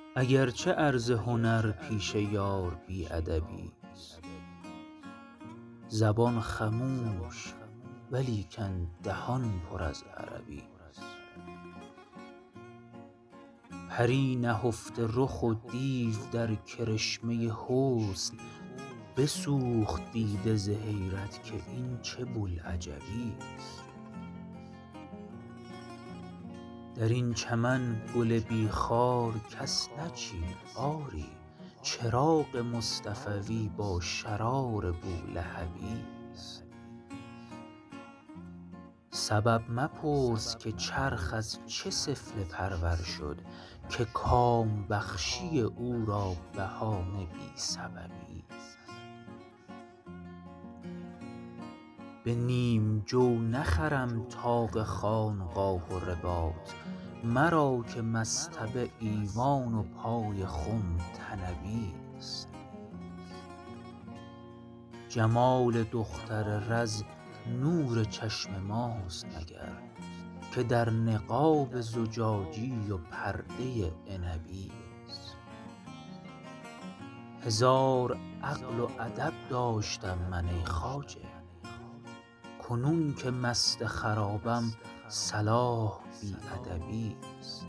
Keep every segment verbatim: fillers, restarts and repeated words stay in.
اگرچه عرض هنر پیش یار بی ادبی است، زبان خموش ولیکن دهان پر از عربی است. پری نهفته رخ و دیو در کرشمه حسن، بسوخت دیده ز حیرت که این چه بوالعجبی است. در این چمن گل بی خار کس نچید آری، چراغ مصطفوی با شرار بولهبی است. سبب مپرس که چرخ از چه سفله پرور شد، که کام بخشی او را بهانه بی سببی است. به نیم جو نخرم طاق خانقاه و رباط، مرا که مصطبه ایوان و پای خم طنبی است. جمال دختر رز نور چشم ماست مگر، که در نقاب زجاجی و پرده عنبی است. هزار عقل و ادب داشتم من ای خواجه، کنون که مست خرابم صلاح بی ادبی است.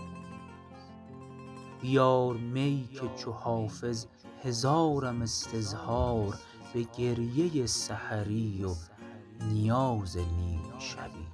بیار می که چو حافظ هزارم استظهار، به گریه سحری و نیاز نیم شبی.